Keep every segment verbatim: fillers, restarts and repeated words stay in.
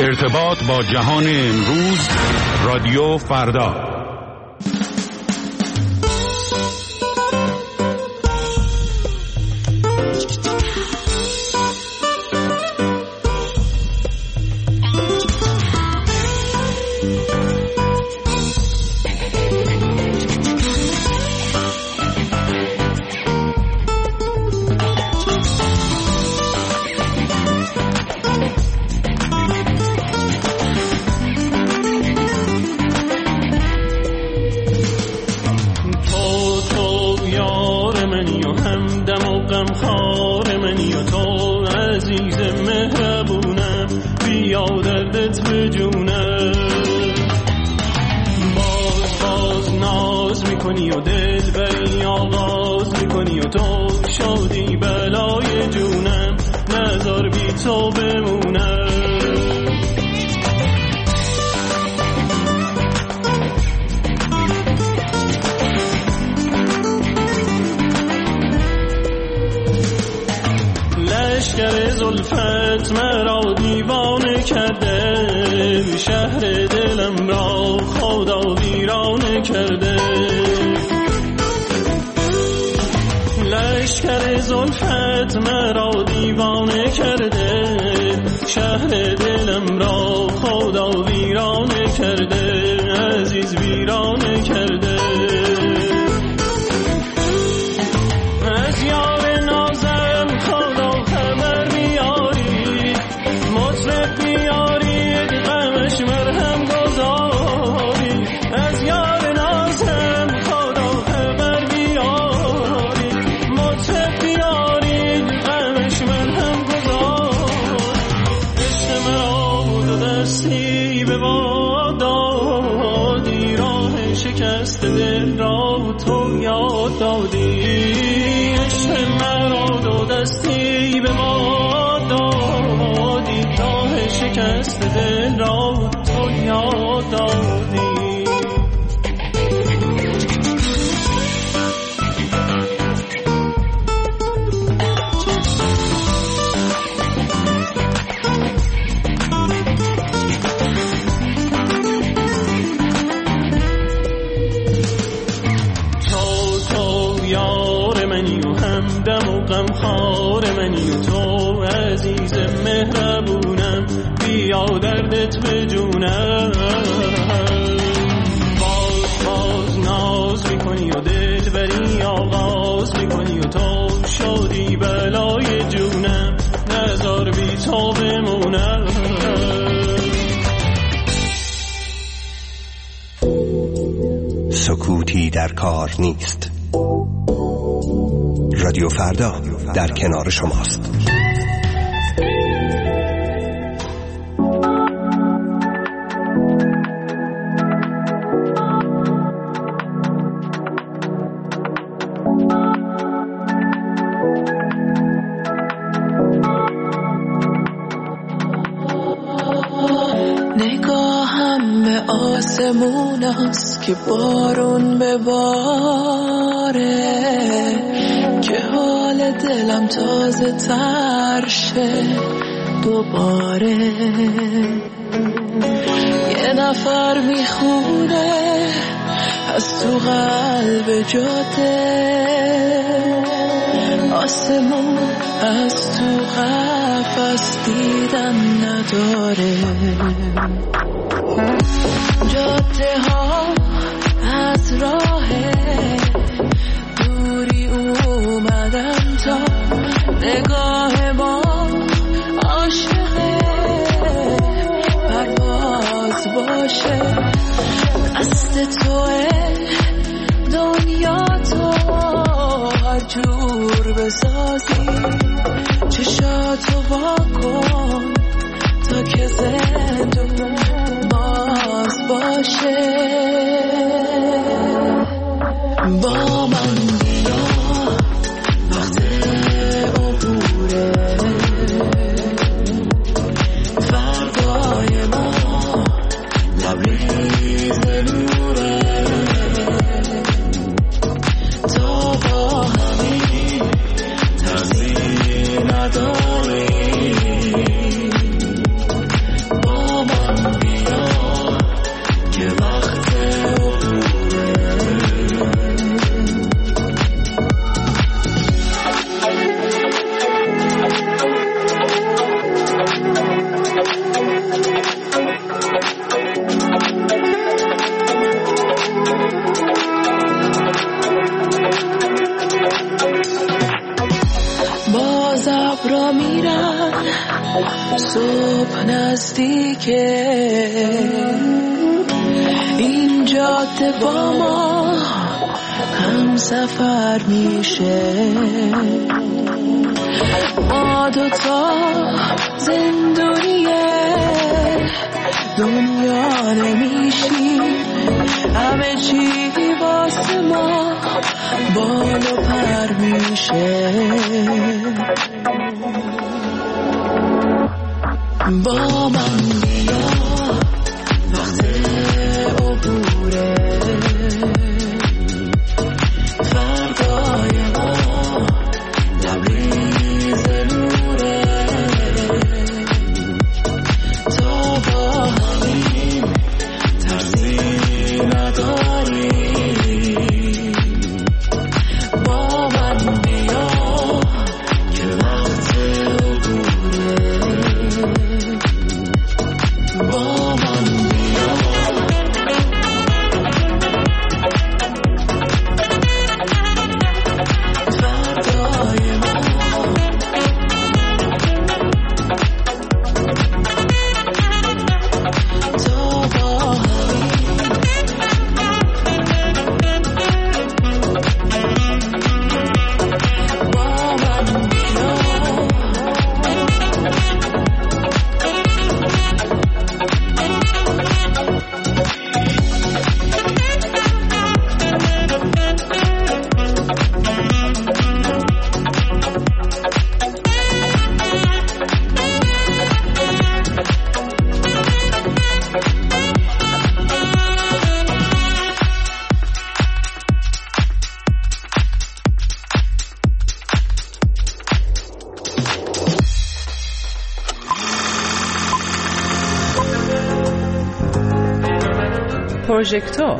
ارتباط با جهان امروز، رادیو فردا. سکوتی در کار نیست. رادیو فردا در کنار شماست. نگاهم به آسمون است که بارون بباره، که حال دلم تازه تر شه دوباره. یه نفر میخونه از تو قلب جاده، آسمون از تو قفس دیدن نداره. جاده ها از راه دوری اومدن تا نگاه ما عاشق پرواز باشه. دست توه دنیا تو هر جور بسازی، چشاتو وا کن تا که زندون باز باشه. با من بیا وقت عبوره، فردای ما لبریز نوره. نزدیکه این جاده با ما هم سفر میشه ما دوتا زندونیه دنیا نمیشیم همه چی واسه ما بال و پر میشه با من بیا وقت عبوره فردای ما لبریز نوره تا با همین ترسی نداری با من بیا که وقت عبوره با من بیا فردای ما تا با همین با من بیا پروژکتور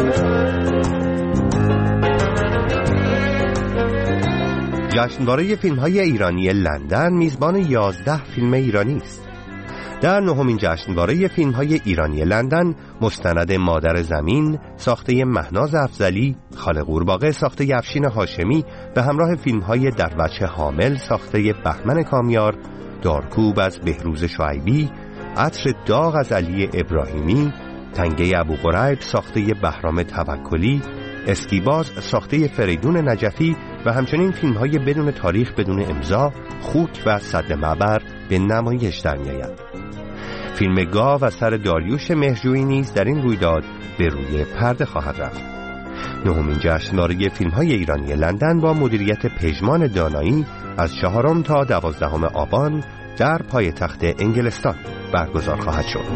جشنواره فیلم‌های ایرانی لندن میزبان یازده فیلم ایرانی است. در نهمین جشنواره فیلم‌های ایرانی لندن مستند مادر زمین ساخته مهناز افضلی، خاله قورباغه ساخته افشین هاشمی به همراه فیلم‌های در وجه حامل ساخته بهمن کامیار، دارکوب از بهروز شعیبی، عطر داغ از علی ابراهیمی، تنگه ابوقریب ساخته بهرام توکلی، اسکیباز ساخته فریدون نجفی و همچنین فیلم‌های بدون تاریخ بدون امضا، خوک و سد معبر به نمایش در می‌آید. فیلم گاو از سر داریوش مهرجویی نیز در این رویداد به روی پرده خواهد رفت. نهمین جشنواره فیلم‌های ایرانی لندن با مدیریت پژمان دانایی از چهارم تا دوازدهم آبان در پایتخت انگلستان برگزار خواهد شد.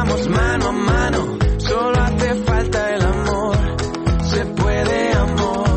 mano a mano, solo hace falta el amor, se puede amor.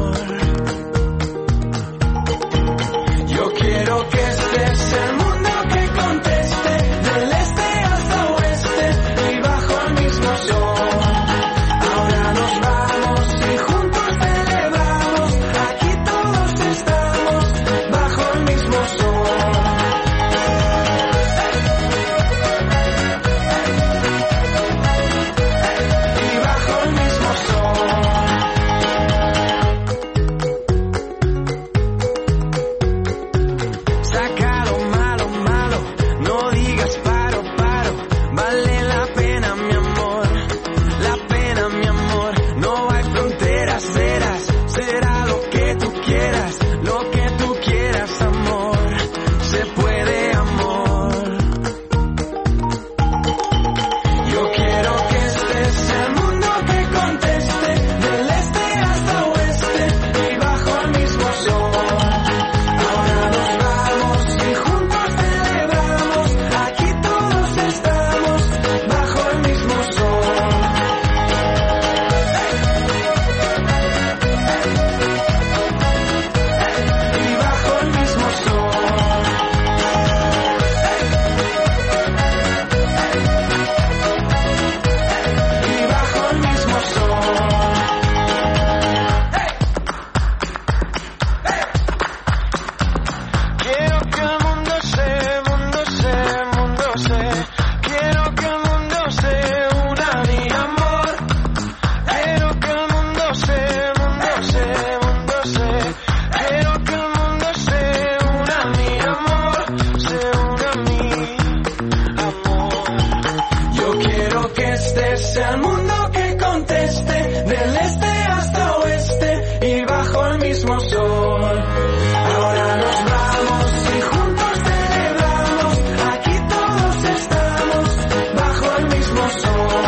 mismo sol. Ahora nos vamos y juntos celebramos. Aquí todos estamos bajo el mismo sol.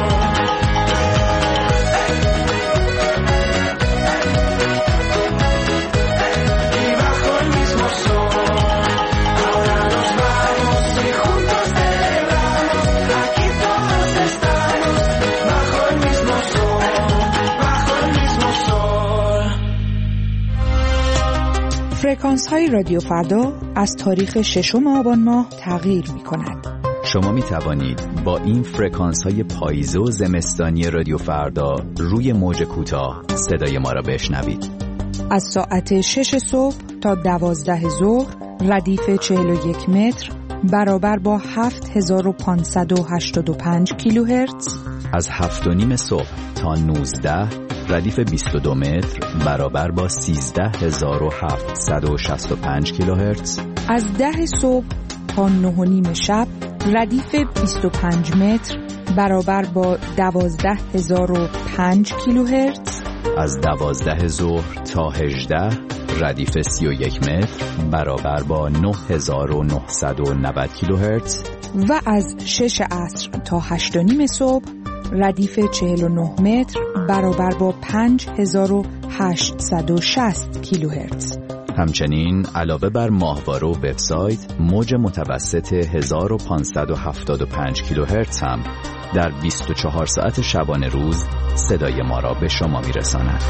Y bajo el mismo sol. Ahora nos vamos y juntos celebramos. Aquí todos estamos bajo el mismo sol. Bajo el mismo sol. فرکانس های رادیو فردا از تاریخ ششم آبان ماه تغییر می کند. شما می توانید با این فرکانس های پاییزه و زمستانی رادیو فردا روی موج کوتاه صدای ما را بشنوید. از ساعت شش صبح تا دوازده ظهر ردیف چهل و یک متر برابر با هفت هزار و پانصد و هشتاد و پنج کیلوهرتز. از هفت و نیم صبح تا نوزده ردیف بیست و دو متر برابر با سیزده هزار و هفتصد و شصت و پنج کیلوهرتز. از ده صبح تا نه و نیم شب ردیف بیست و پنج متر برابر با دوازده هزار و پنج کیلوهرتز. از دوازده ظهر تا هجده ردیف سی و یک متر برابر با نه هزار و نهصد و نود کیلوهرتز. و از شش عصر تا هشت و نیم صبح ردیف چهل و نه متر برابر با پنج هزار و هشتصد و شصت کیلوهرتز. همچنین علاوه بر ماهواره و وبسایت، موج متوسط هزار و پانصد و هفتاد و پنج کیلوهرتز هم در بیست و چهار ساعت شبانه روز صدای ما را به شما میرساند.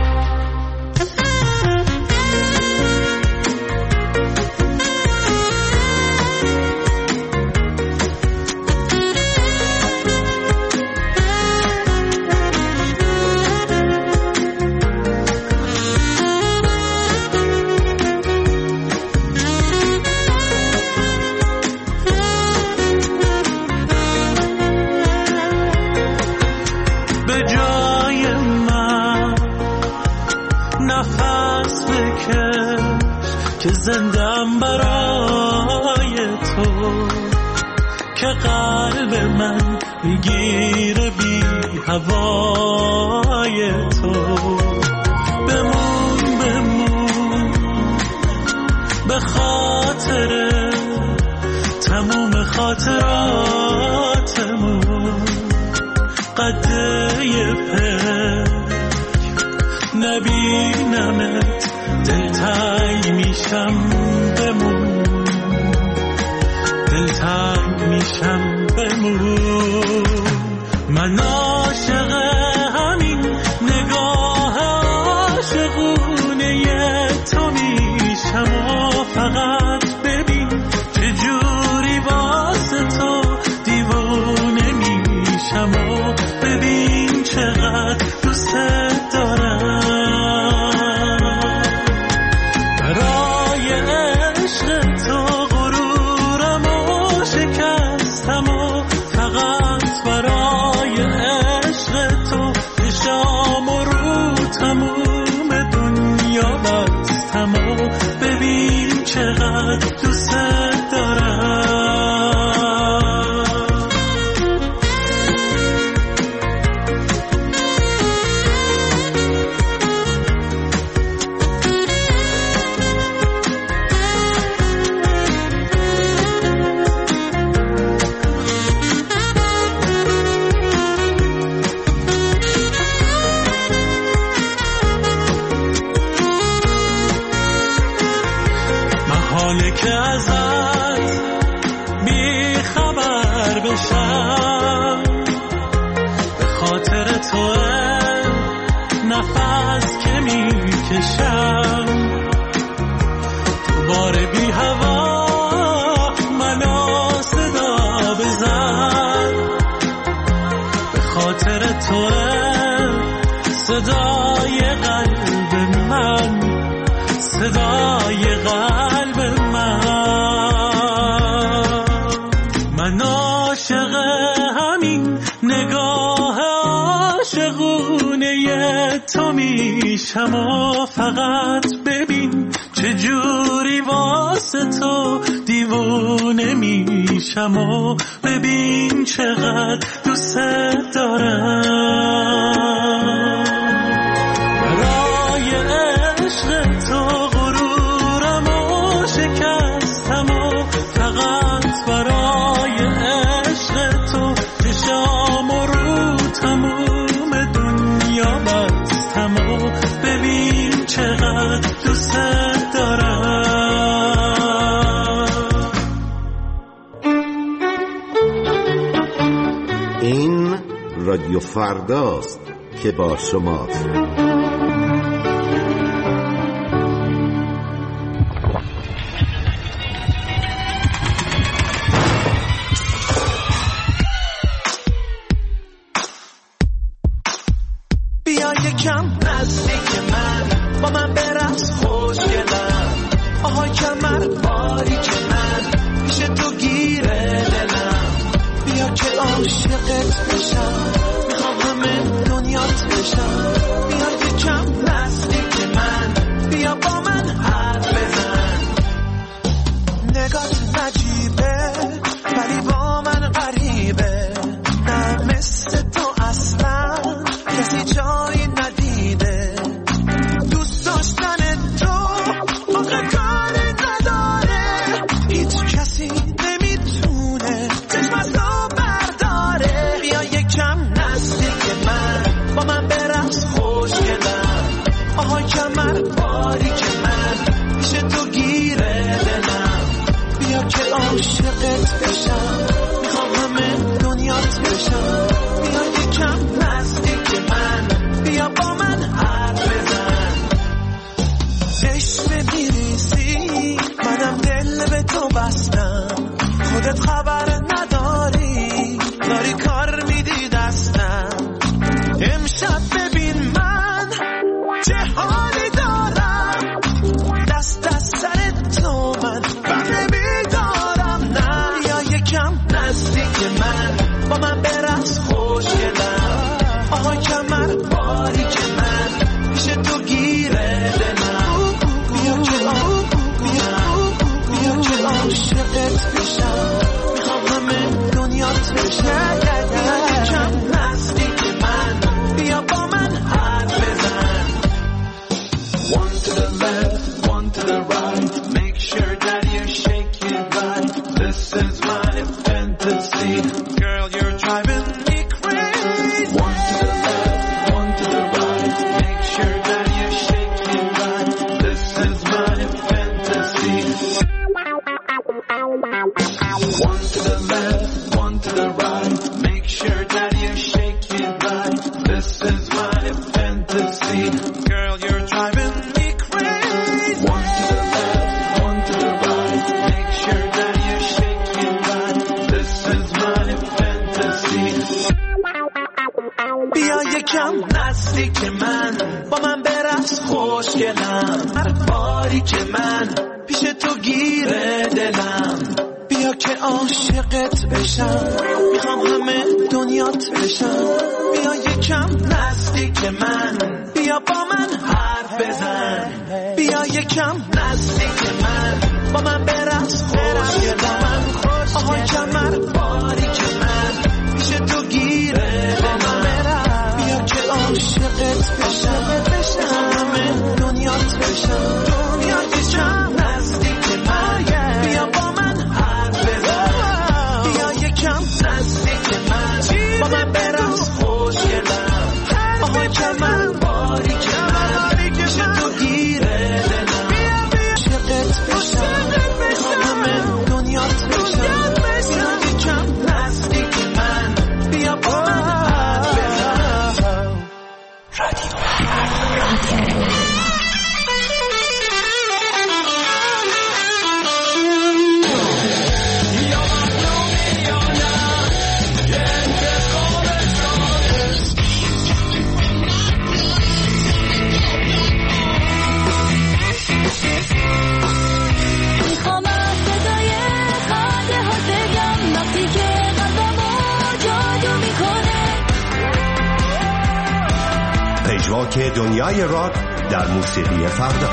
که زندم برای تو، که قلب من میگیره بی هوای تو. بمون بمون به خاطر تموم خاطراتمون، قده پک نبینمت دلتنگ میشم. بمون دلتنگ میشم. بمون من عاشق همین نگاه عاشقونه تو میشم. و فقط ببین چجوری واسه تو دیوونه میشم. و ببین چقدر دوست دارم. ببین چقدر دوست دارم. که ازت بی خبر بشم، به خاطر تو نفس که میکشم. تو بار بی هوا منو صدا بزن، به خاطر تو صدای قلب من، صدای قلب من. من عاشق همین نگاه عاشقونه تو میشم. و فقط ببین چجوری واسه تو دیوونه میشم. و ببین چقدر دوست دارم. برای عشق تو غرورم و شکستم و فقط برای عشق تو چشام رو تموم دنیا بستم و ببین چقدر دوست دارم. این رادیو فرداست که با شماست. بیا یکم نزدیک من، با من برقص خوشگلم. آهای کمر باریک من، پیش تو گیره دلم. بیا که عاشقت بشم، میخوام همه دنیات بشم. بیا یکم نزدیک من، بیا با من حرف بزن. نگات نجیبه ولی با من غریبه، نه مثل تو اصلا کسی جایی ندیده. دوست داشتن تو آخه کاری نداره، هیچ کسی نمیتونه چشم از تو برداره. بیا یکم نزدیک من، با من برقص خوشگلم. آهای کمر باریک من، پیش تو گیره دلم. بیا که عاشقت بشم، میخوام همه دنیات بشم. بیا یکم نزدیک من، بیا با من حرف بزن. چشم میریزی منم دل به تو بستم، خودت خبر نداری داری کار میدی دستم. امشب ببین من چه حالی دارم، دست از سر تو من بر نمیدارم. نه بیا یکم نزدیک من، با من برقص خوشگلم. آهای کمر باریک من، پیش تو گیره دلم. بیا که آه بیا بیا که عاشقت بشم، میخوام همه دنیات بشم. بیا یکم نزدیک من، بیا با من حرف بزن. One to the left, one to the right, make sure that you shake it right. This is my fantasy, girl you're driving me crazy. One to the left, one to the right, make sure that you shake it right. This is my fantasy. One to the left, one to the right, make sure that you shake it right. This is my fantasy, girl you're driving me crazy. One to the left, one to the right, make sure that you shake it right. This is my fantasy. بیا یکم نزدیک من، با من برقص خوشگلم. هر باری که من پیش تو گیره دلم. بیا که عاشقت بشم، میخوام همه دنیات بشم. بیا یکم نزدیک من، بیا با من حرف بزن. بیا یکم نزدیک من، با من برقص خوشگلم. آهای کمر باریک من، پیش تو گیره دلم. بیا که عاشقت بشم، بشم همه دنیات بشم. دنیا یکم نزدیک من، بیا با من حرف بزن. بیا یکم نزدیک من، با من برقص خوشگلم. آهای کمر باریک من، پیش تو گیره دلم. عاشقت بشم، میخوام همه دنیات بشم. بیا یکم نزدیک من، بیا با من حرف بزن. رادیو پژواک دنیای راک در موسیقی فردا.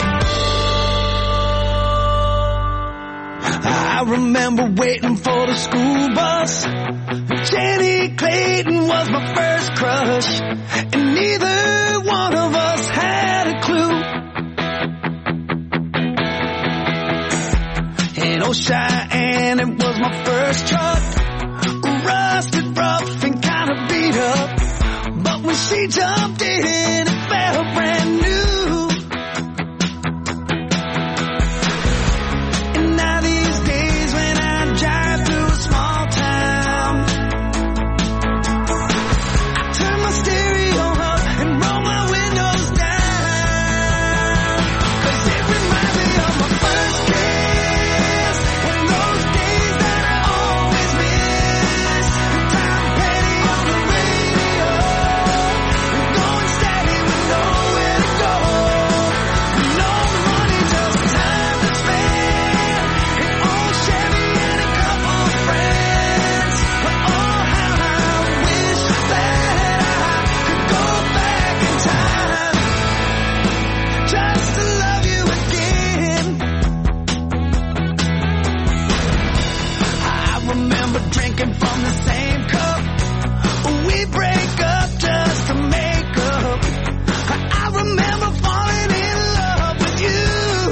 I remember waiting for the school bus. Jenny Clayton was my first crush, and neither one of us had a clue. jumped in, it felt brand new. And now these days when I drive through a small town, I turn my stereo up and roll my windows down, 'cause it reminds me of my first kiss and those days that I always miss. Tom Petty on the radio, going steady with nowhere to go. No money, just time to spend. An old Chevy and a couple of friends. But oh, how I wish that I could go back in time, just to love you again. I remember drinking from the same cup. We break up just to make up. I remember falling in love with you.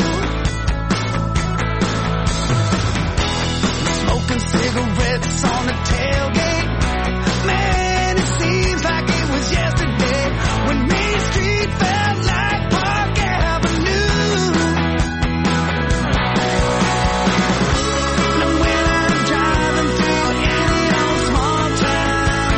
Smoking cigarettes on the tailgate. Man, it seems like it was yesterday when Main Street felt like Park Avenue. And when I'm driving through any old small town,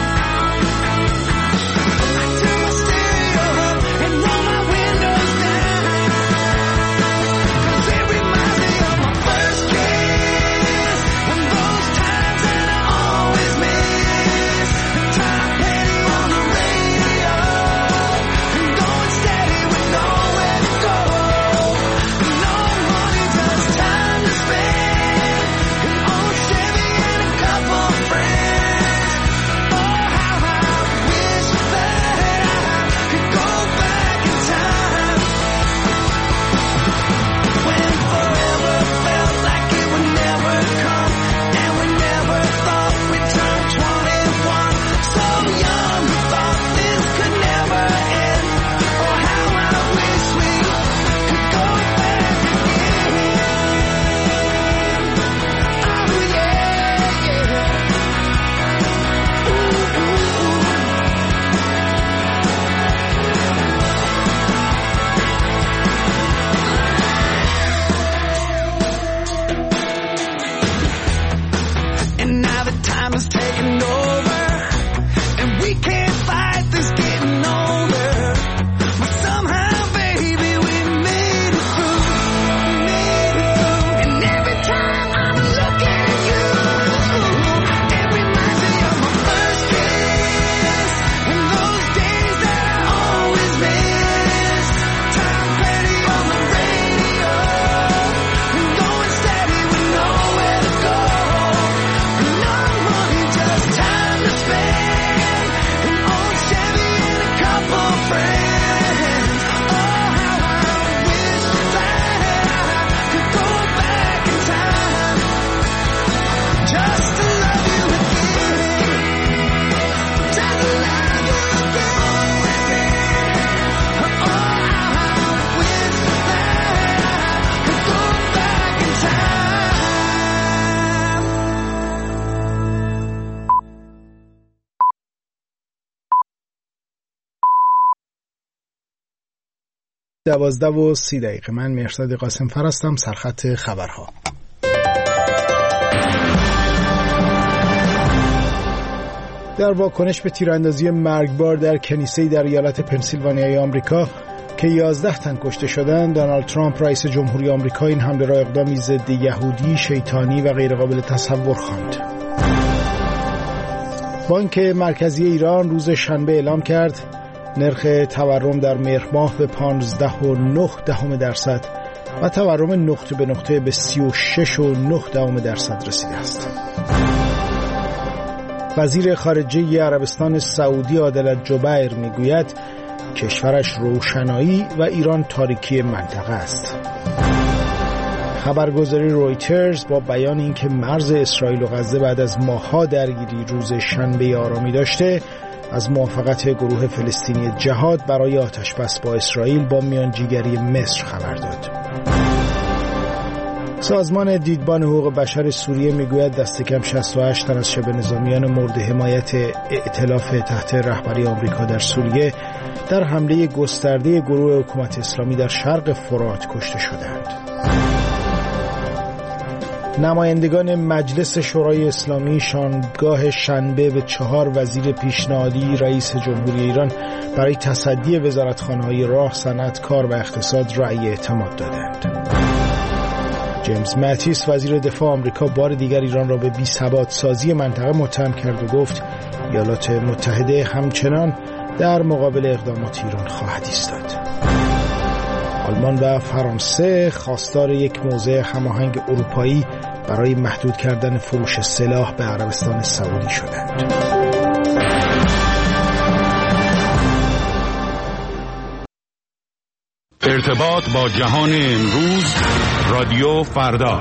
I turn my stereo up and roll my windows down, 'cause it reminds me of my first kiss and those times that I always miss. Tom Petty on the radio, and going steady with nowhere to go. No money, just time to spend. An old Chevy and a couple of friends. Oh, how I wish that I could go back in time, when forever felt like it would never come, and we never thought we'd turn twenty-one. So young, we thought this could never end. Oh, how I wish we could go back again. Oh yeah, yeah. Ooh, ooh, ooh. And now the time is taking over, and we can't fight this getting older. But somehow, baby, we made it through, made it through. And every time I'm looking at you, it reminds me of my first kiss and those days that I always miss. Tom Petty on the radio, and going steady with nowhere to go. No money, just time to spend. An old Chevy and a couple of friends. Oh, how I wish that I could go back in time, just to love you again, just to love you again. Oh, how I wish that I could go back in time. دوازده و سی دقیقه. من مهرزاد قاسم فر هستم، سرخط خبرها. در واکنش به تیراندازی مرگبار در کنیسه‌ای در ایالت پنسیلوانیای آمریکا که یازده تن کشته شدند، دونالد ترامپ رئیس جمهوری آمریکا این حمله را اقدامی ضد یهودی، شیطانی و غیرقابل تصور خواند. بانک مرکزی ایران روز شنبه اعلام کرد نرخ تورم در مهر ماه به پانزده و نه دهم درصد و تورم نقطه به نقطه به سی و شش و نه دهم درصد رسیده است. وزیر خارجه عربستان سعودی عادل جبیر میگوید کشورش روشنایی و ایران تاریکی منطقه است. خبرگزاری رویترز با بیان اینکه مرز اسرائیل و غزه بعد از ماه‌ها درگیری روز شنبه آرامی داشته، از موافقت گروه فلسطینی جهاد برای آتشبس با اسرائیل با میانجیگری مصر خبر داد. سازمان دیدبان حقوق بشر سوریه میگوید دست کم شصت و هشت تن از شبه نظامیان مورد حمایت ائتلاف تحت رهبری آمریکا در سوریه در حمله گسترده گروه حکومت اسلامی در شرق فرات کشته شدند. نمایندگان مجلس شورای اسلامی شامگاه شنبه به چهار وزیر پیشنهادی رئیس جمهوری ایران برای تصدی وزارتخانه‌های راه، صنعت، کار و اقتصاد رأی اعتماد دادند. جیمز ماتیس وزیر دفاع آمریکا بار دیگر ایران را به بی‌ثبات سازی منطقه متهم کرد و گفت ایالات متحده همچنان در مقابل اقدامات ایران خواهد ایستاد. آلمان و فرانسه خواستار یک موضع هماهنگ اروپایی برای محدود کردن فروش سلاح به عربستان سعودی شدند. ارتباط با جهان امروز، رادیو فردا.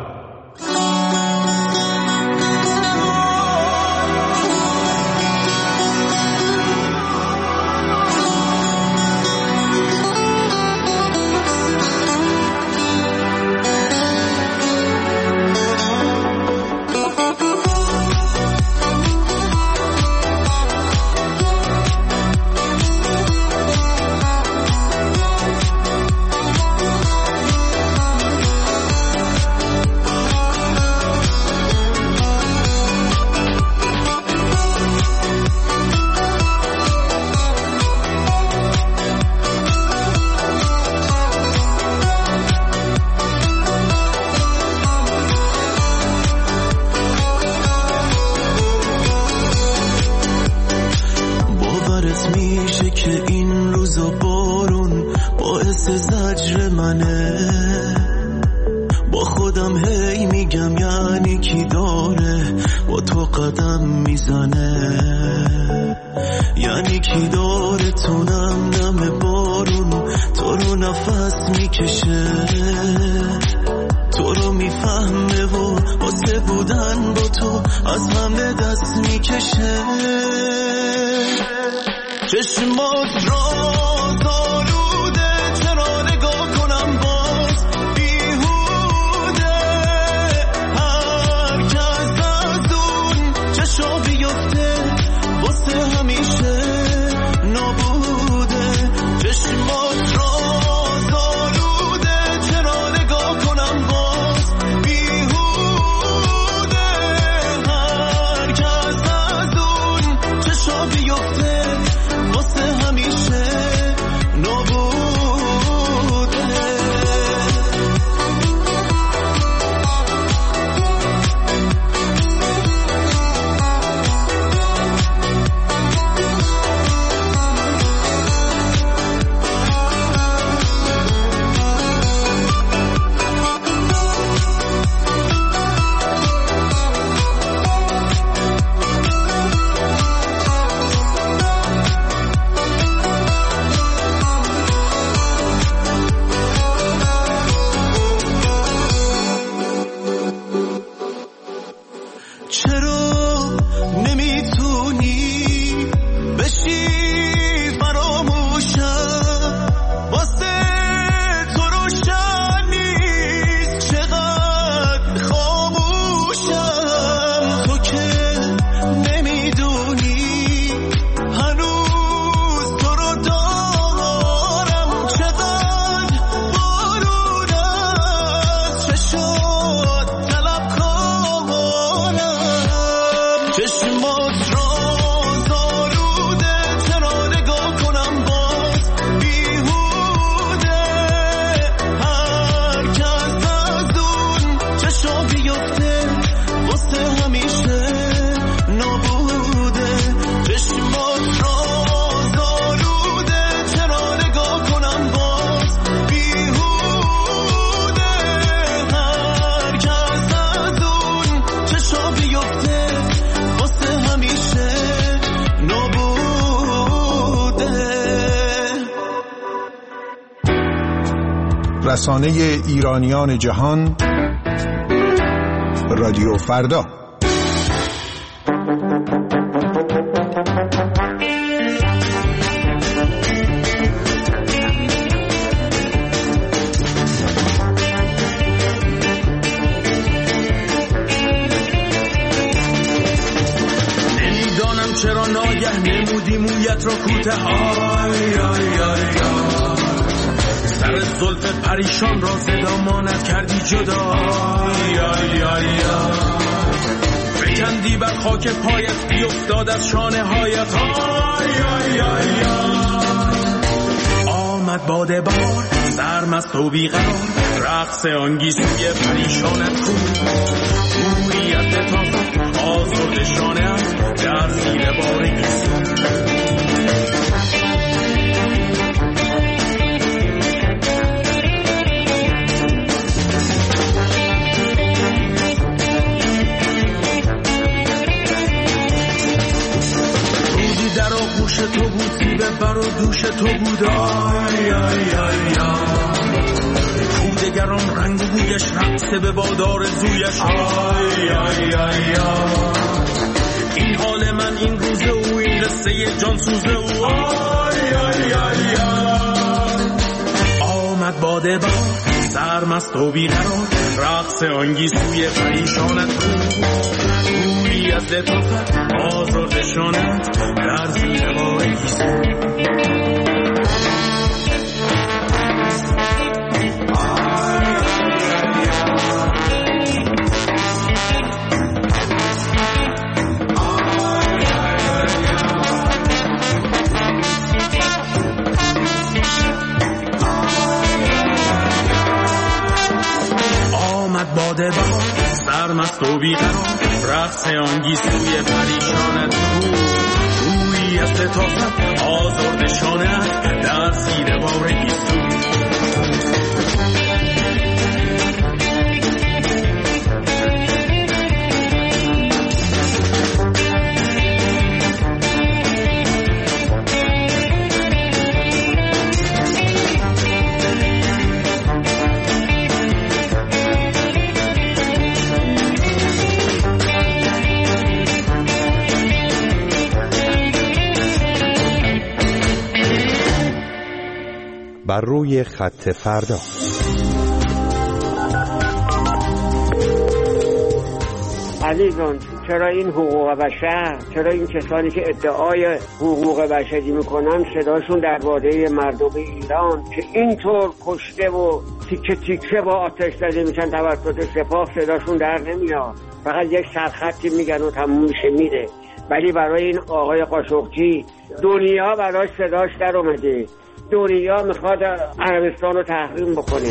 رسانه ایرانیان جهان، رادیو فردا. نمودی مویت را کوته های آی آی آی سر زلف پریشان را صدا ماند کردی جدا آی آی آی فکندی بر خاک پایت بیفتاد از شانه هایت آی آی آی آمد باد بار سرمست و بیقرار رقص آنگیزوی پریشانت کو گویی از لطافت آزرد شانه‌ات در زیر بار گیسو در آغوش تو بود زیبه بر و دوش تو بود آی آی آی آی کودگران رنگ و بویش رقصه به بادار زویش آی آی آی آی این حال من این روزه و این قصه جان سوزه و آی آی آی آی آمد باده بار سرمست و بیقرار رقص آنگیزوی پریشانت بود گویی از لطافت آزرد شانت در زیر بار گیسو باده بار سرمست و بیقرار رقص آنگیزوی پریشانت بود گویی از لطافت آزرد شانه‌ات در زیر بار گیسو بر روی خط فردا. عزیزان چرا این حقوق بشر، چرا این کسانی که ادعای حقوق بشری میکنن صداشون در واده مردم ایران که اینطور کشته و تیکه تیکه با آتش زده میشن توسط سپاه صداشون در نمیاد، فقط یک سرخطی میگن و تموم میشه میره. ولی برای این آقای قاشقچی دنیا براش صداش در اومده، دنیا میخواد عربستان رو تحریم بکنه.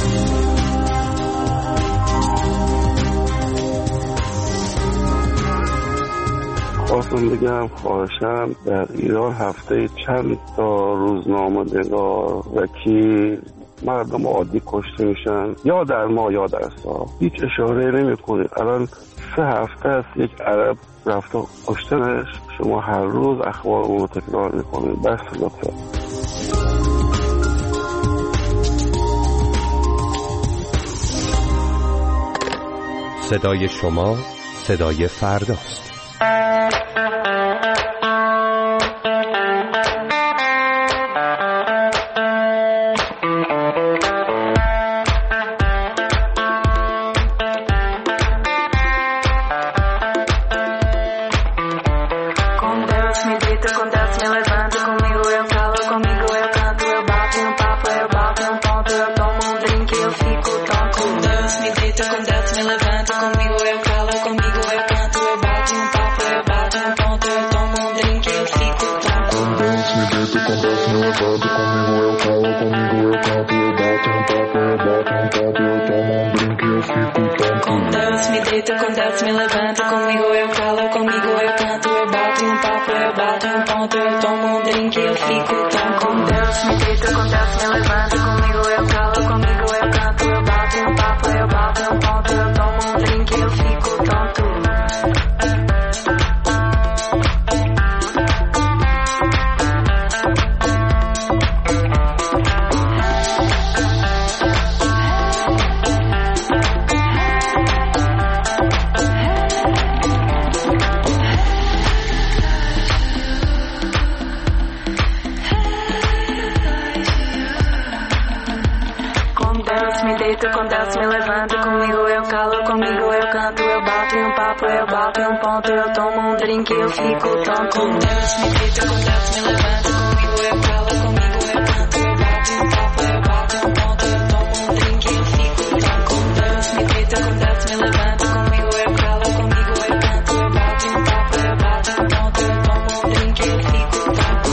خواستم بگم خواهشم در ایران هفته چند تا روزنامه‌نگار، وکیل، مردم عادی کشته میشن یا در ما یا در سا، هیچ اشاره نمی کنید. الان سه هفته است یک عرب رفته کشتنش، شما هر روز اخبار اون رو تکرار میکنید. بس لطفا. صدای شما صدای فرداست. Deito com Deus me levanta, comigo eu calo, comigo eu canto, eu bato em um papo, eu bato em um ponto, eu tomo um drink e eu fico tonto. Com Deus me grita, com Deus me levanta, comigo eu falo, comigo eu canto. Eu bato em um papo, eu bato em um ponto, eu tomo um drink e eu fico tonto. Com Deus me grita, com Deus me levanta, comigo eu falo, comigo eu canto. Eu bato em um papo, eu bato em um ponto, eu tomo um drink e eu fico tonto.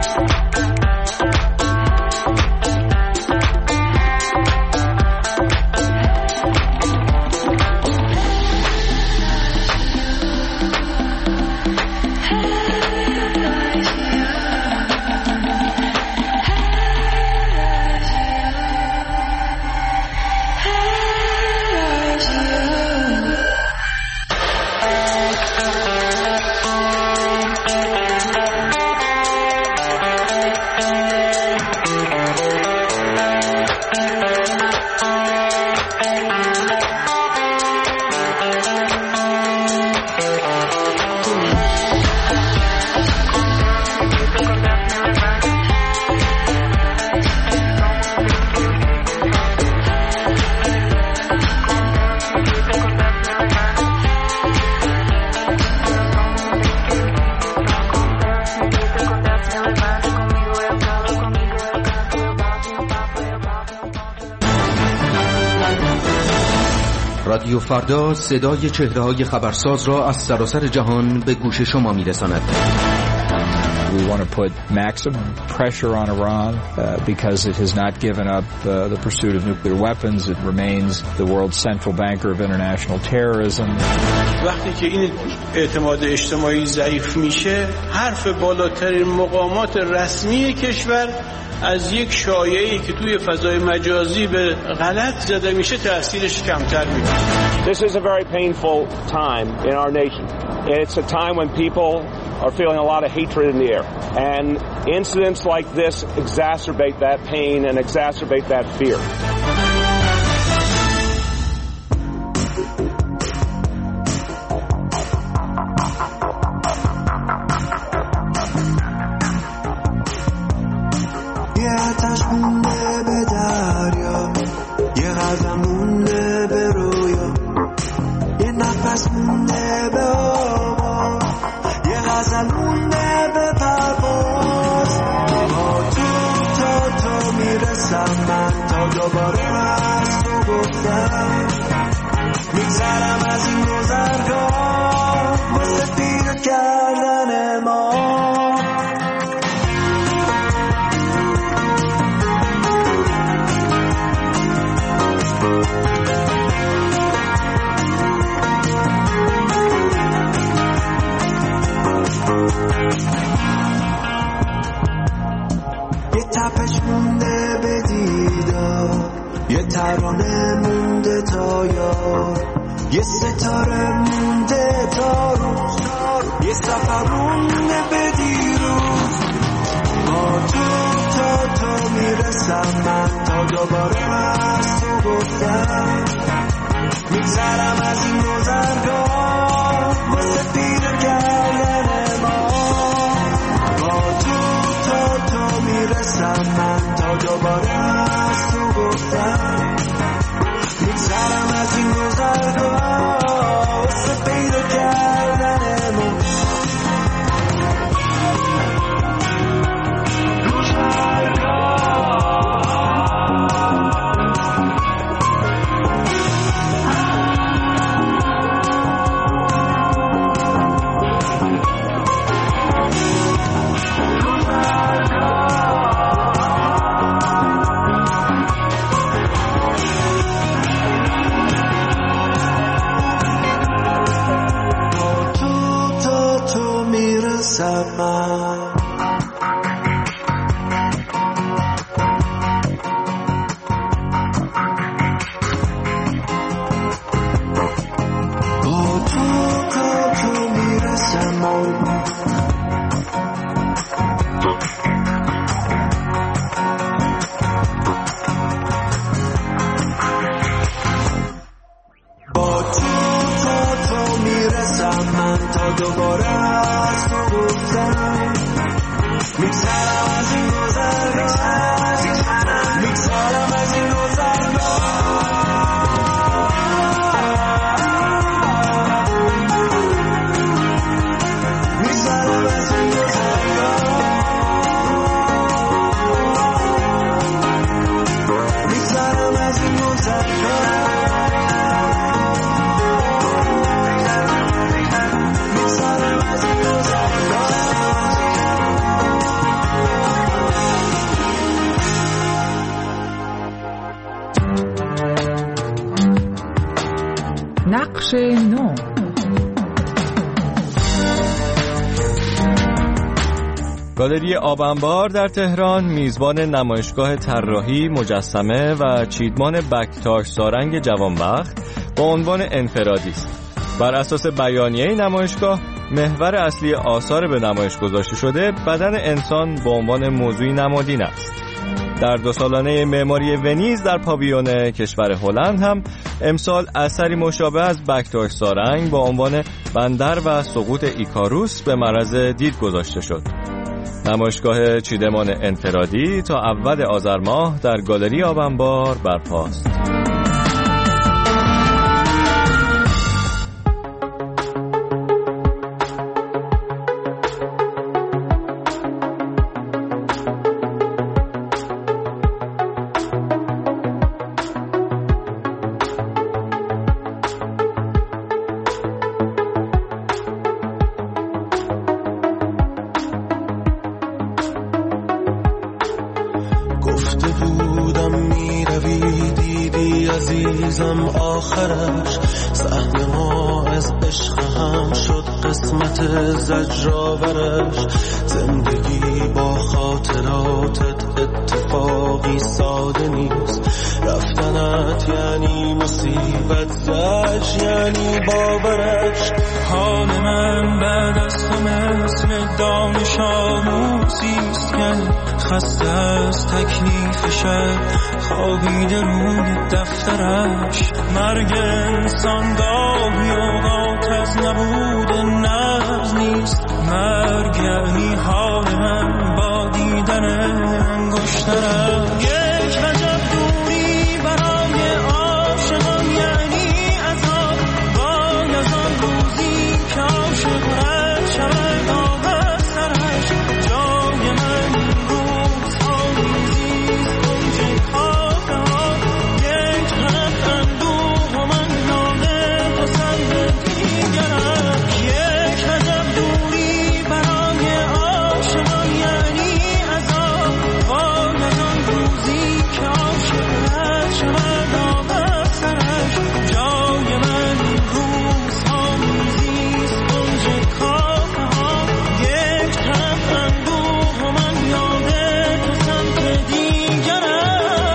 رادیو فردا صدای چهره‌های خبرساز را از سراسر جهان به گوش شما می‌رساند. We want to put maximum pressure on Iran uh, because it has not given up uh, the pursuit of nuclear weapons. It remains the world's central banker of international terrorism. وقتی که این اعتماد اجتماعی ضعیف میشه، حرف بالاترین مقامات رسمی کشور از یک شایعه‌ای که توی فضای مجازی به غلط زده میشه تأثیرش کمتر میشه. This is a very painful time in our nation. It's a time when people are feeling a lot of hatred in the air. And incidents like this exacerbate that pain and exacerbate that fear. یه ستاره مونده تا روز، یه سفر مونده به دیروز. با تو تا تو میرسم من، تا دوباره از تو گفتم میگذرم از این گذرگاه واسه پیر کردن ما. با تو تا تو میرسم من، تا دوباره از تو گفتم میگذرم از این گذرگاه واسه پیدا کردن ما. نقش نو. گالری آب انبار در تهران میزبان نمایشگاه طراحی، مجسمه و چیدمان بکتاش سارنگ جوانبخت با عنوان انفرادی است. بر اساس بیانیه نمایشگاه، محور اصلی آثار به نمایش گذاشته شده بدن انسان به عنوان موضوعی نمادین است. در دو سالانه معماری ونیز در پاویون کشور هلند هم امسال اثری مشابه از بکتاش سارنگ با عنوان بندر و سقوط ایکاروس به معرض دید گذاشته شد. نمایشگاه چیدمان انفرادی تا اول آذر ماه در گالری آب انبار برپاست. عزیزم آخرش صحنه ما از عشق هم شد قسمت زجرآورش. زندگی با خاطراتت اتفاقی ساده نیست. رفتنت یعنی مصیبت، زج یعنی باورش. حال من بعد از تو مثل دانش آموزیست که خسته از تکلیف شد خوابیده روی دفترش. مرگ انسان گاهی اوقات از نبود نبض نیست. مرگ یعنی حال من با دیدن انگشترش. یک وجب دوری برای عاشقان یعنی عذاب. وای از آن روزی که عاشق رد شود آب سرش. جای من روز ها میزیست کنج کافه ها. یک رفت اندوه و من یاده پسند دیگرم. یک وجب دوری برای عاشقان یعنی عذاب. وای از آن روزی که عاشق رد شود آب سرش. جای من روز ها میزیست کنج کافه ها. یک رفت اندوه و من یاده پسند دیگرش.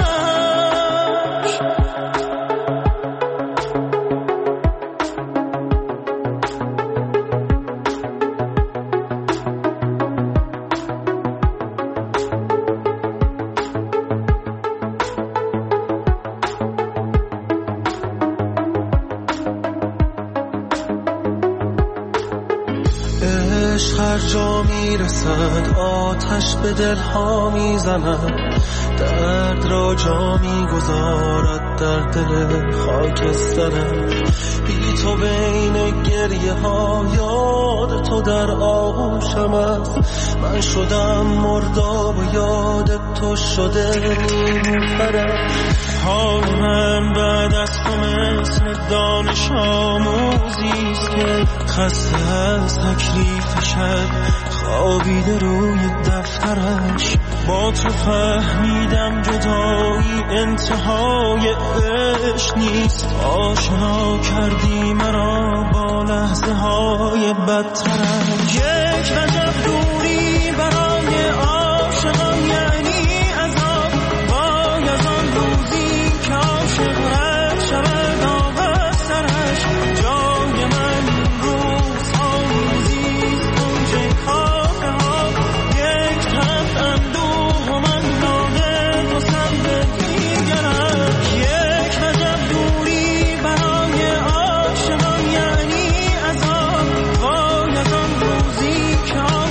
عشق هر جا میرسد آتش به دلها میزند. درد را جا میگذارد در دل خاکسترش. بی تو بین گریه ها یاد تو در آغوشم است. من شدم مرداب و یاد تو شده نیلوفرش. حال من بعد از تو مثل دانش آموزیست که خسته از تکلیف شد خوابیده روی دفترش. با تو فهمیدم جدایی انتهای عشق نیست. آشنا کردی مرا با لحظه های بدترش. یک وجب دوری برای عاشقان یعنی عذاب. وای از آن روزی که عاشق رد شود آب سرش. جای من روز ها میزیست کنج کافه ها. یک رفت اندوه و من یاده پسند دیگرم. یک وجب دوری برای عاشقان یعنی عذاب. وای از آن روزی که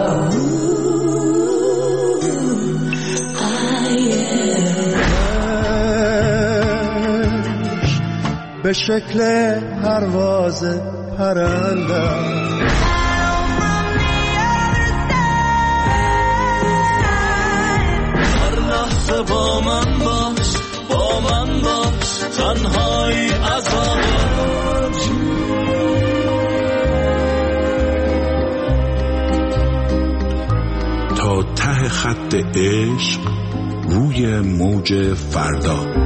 به شکل پرواز پرندم هر لحظه با من باش با من باش تنهایی عذاب تا ته خط عشق روی موج فردا.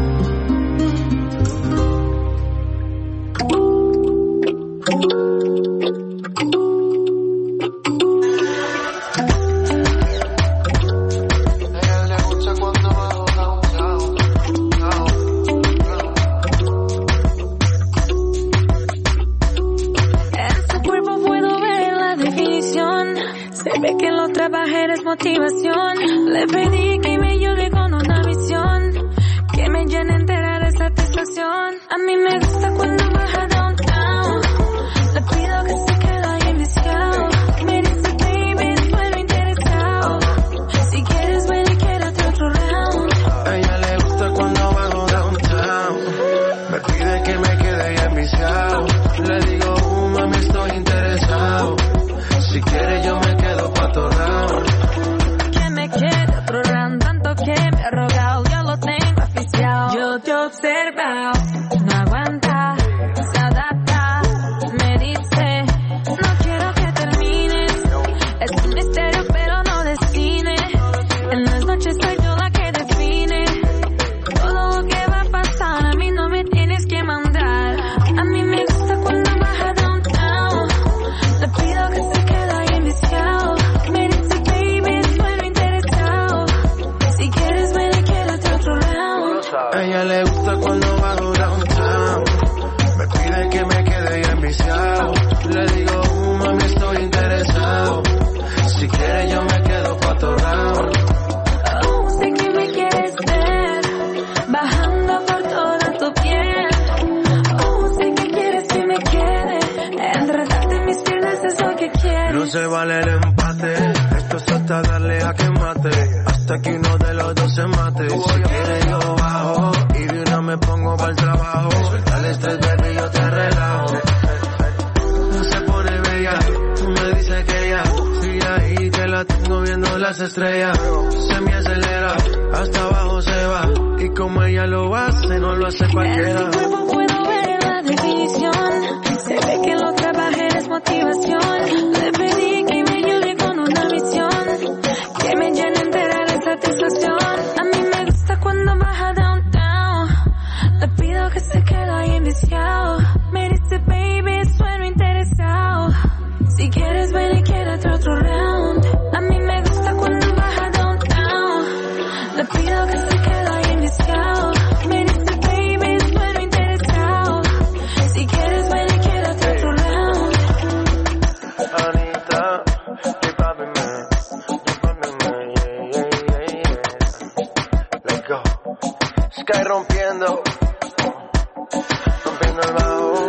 Motivación, le pedí que me ayude con una visión que me llene entera de satisfacción. A mí me gusta cuando baja downtown, le pido que se quede ahí enviciado. Me dice baby, suelo interesado, si quieres ven y quédate otro round. A ella le gusta cuando bajo downtown, me pide que me quede ahí enviciado. Le digo, uh, mami estoy interesado, si quieres yo me quedo pa' otro round. Quiere otro round, tanto que me ha rogado, yo lo tengo oficial. Yo te he observado, no aguanta, se adapta, me dice, no quiero que termines. Es un misterio pero no de cine, en las noches soy yo la que define. Todo lo que va a pasar, a mí no me tienes que mandar. A mí me gusta cuando baja downtown, le pido que se quede ahí enviciado. Me dice a ella le gusta cuando bajo downtown, me pide que me quede ahí enviciado. Le digo, uh, mami estoy interesado, si quieres yo me quedo pa' otro round. Oh, sé que me quieres ver, bajando por toda tu piel. Oh, sé que quieres que me quede, enredarte en mis piernas es lo que quieres. No se vale el empate, esto es hasta darle a que mate, hasta que uno de los dos se mate. Si quieres yo bajo y de una me pongo para el trabajo. Suelta el estrés, baby, yo te relajo. Se pone bella, me dice que ya sigue ahí, que la tengo viendo las estrellas. Se me acelera, hasta abajo se va, y como ella lo hace, no lo hace cualquiera. En su cuerpo puedo ver la definición, se ve que lo trabajé es motivación. Le pedí que me ayude con una misión que me llene entera de satisfacción. A mí me gusta cuando baja downtown, le pido que se quede ahí enviciado. Me dice baby, sueno interesado, si quieres ven y quédate otro round. A mí me gusta cuando baja downtown, le pido que se quede ahí enviciado. Me dice baby, sueno interesado, si quieres ven y quédate otro round. Anita, keep popping man, keep popping man, yeah, yeah, yeah, yeah. Let's go. Sky rompiendo, rompiendo el bajo.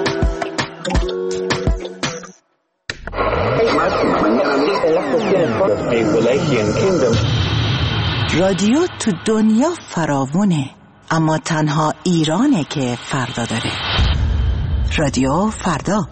رادیو تو دنیا فراوونه، اما تنها ایرانه که فردا داره. رادیو فردا.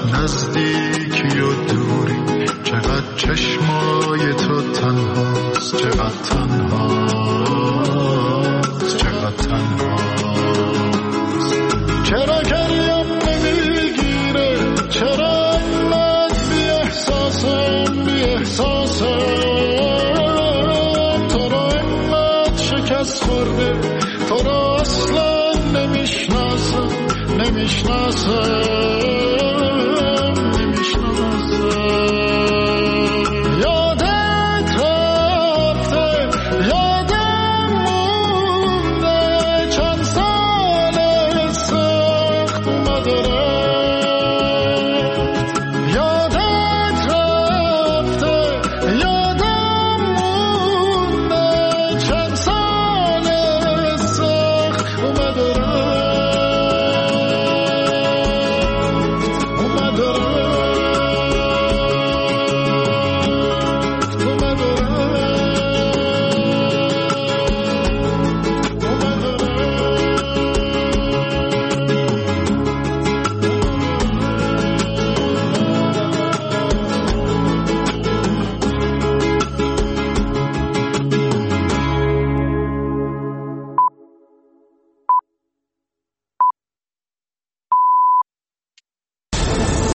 نزدیکی و دوری، چقدر چشمای تو تنهاست، چقدر تنها